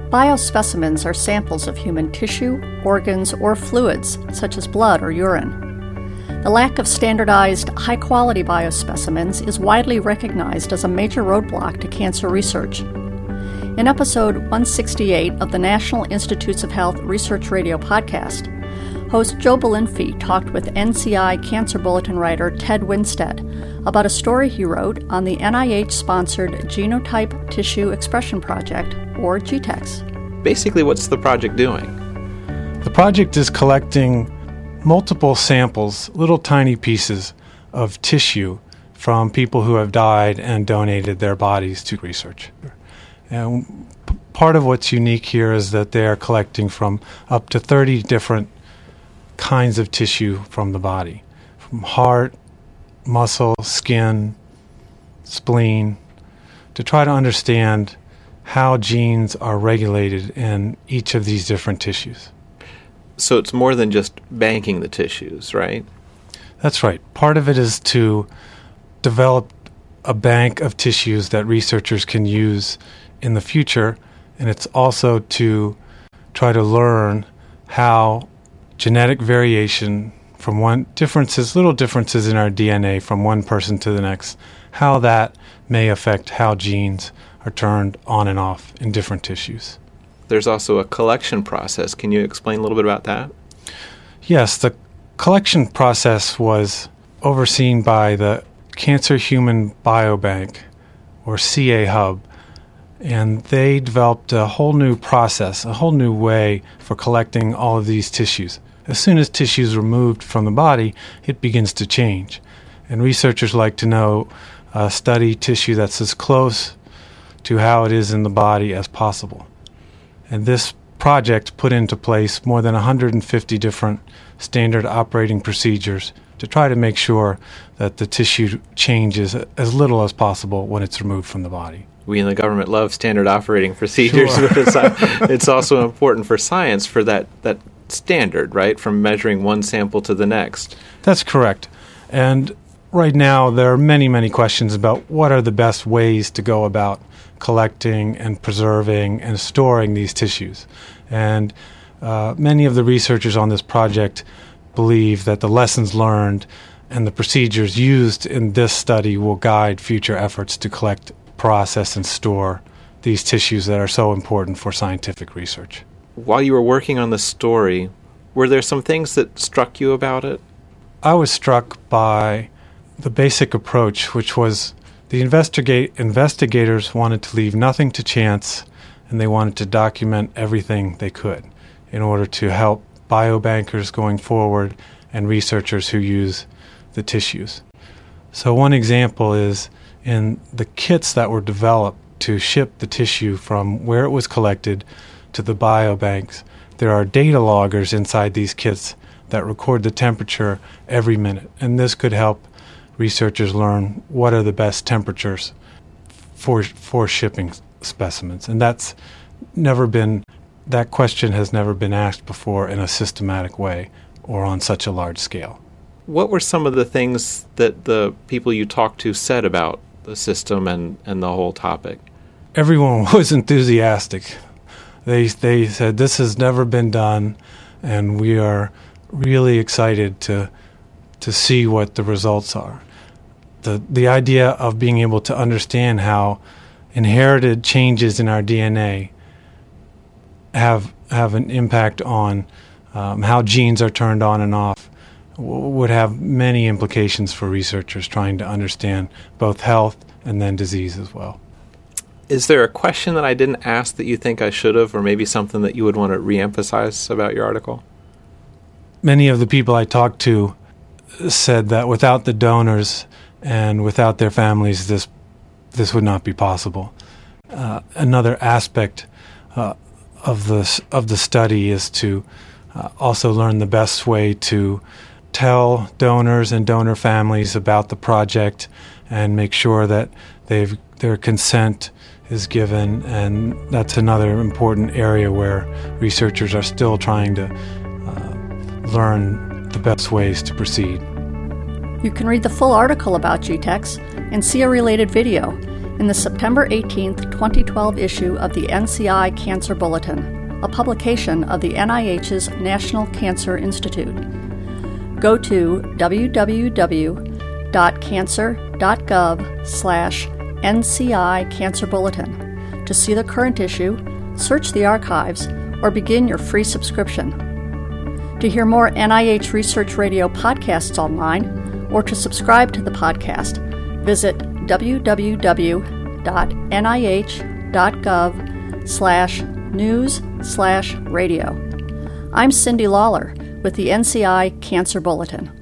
Biospecimens are samples of human tissue, organs, or fluids, such as blood or urine. The lack of standardized, high-quality biospecimens is widely recognized as a major roadblock to cancer research. In episode 168 of the National Institutes of Health Research Radio podcast, host Joe Belinfy talked with NCI Cancer Bulletin writer Ted Winstead about a story he wrote on the NIH-sponsored Genotype Tissue Expression Project, or GTEx. Basically, what's the project doing? The project is collecting multiple samples, little tiny pieces of tissue from people who have died and donated their bodies to research. And part of what's unique here is that they are collecting from up to 30 different kinds of tissue from the body, from heart, muscle, skin, spleen, to try to understand how genes are regulated in each of these different tissues. So it's more than just banking the tissues, right? That's right. Part of it is to develop a bank of tissues that researchers can use in the future, and it's also to try to learn how genetic variation from little differences in our DNA from one person to the next, how that may affect how genes are turned on and off in different tissues. There's also a collection process. Can you explain a little bit about that? Yes, the collection process was overseen by the Cancer Human Biobank, or CA-Hub, and they developed a whole new process, a whole new way for collecting all of these tissues. As soon as tissue is removed from the body, it begins to change. And researchers like to study tissue that's as close to how it is in the body as possible. And this project put into place more than 150 different standard operating procedures to try to make sure that the tissue changes as little as possible when it's removed from the body. We in the government love standard operating procedures, Sure. But it's also important for science for that standard, right, from measuring one sample to the next. That's correct. And right now there are many, many questions about what are the best ways to go about collecting and preserving and storing these tissues. And many of the researchers on this project believe that the lessons learned and the procedures used in this study will guide future efforts to collect, process, and store these tissues that are so important for scientific research. While you were working on the story, were there some things that struck you about it? I was struck by the basic approach, which was the investigators wanted to leave nothing to chance, and they wanted to document everything they could in order to help biobankers going forward and researchers who use the tissues. So one example is in the kits that were developed to ship the tissue from where it was collected to the biobanks. There are data loggers inside these kits that record the temperature every minute, and this could help researchers learn what are the best temperatures for shipping specimens. And that question has never been asked before in a systematic way or on such a large scale. What were some of the things that the people you talked to said about the system and the whole topic? Everyone was enthusiastic. They said, this has never been done, and we are really excited to see what the results are. The idea of being able to understand how inherited changes in our DNA have an impact on how genes are turned on and off would have many implications for researchers trying to understand both health and then disease as well. Is there a question that I didn't ask that you think I should have, or maybe something that you would want to reemphasize about your article? Many of the people I talked to said that without the donors and without their families, this would not be possible. Another aspect of the study is to also learn the best way to tell donors and donor families about the project and make sure that their consent is given, and that's another important area where researchers are still trying to learn the best ways to proceed. You can read the full article about GTEx and see a related video in the September 18, 2012 issue of the NCI Cancer Bulletin, a publication of the NIH's National Cancer Institute. Go to www.cancer.gov/NCI Cancer Bulletin to see the current issue, search the archives, or begin your free subscription. To hear more NIH Research Radio podcasts online, or to subscribe to the podcast, visit www.nih.gov/news/radio. I'm Cindy Lawler with the NCI Cancer Bulletin.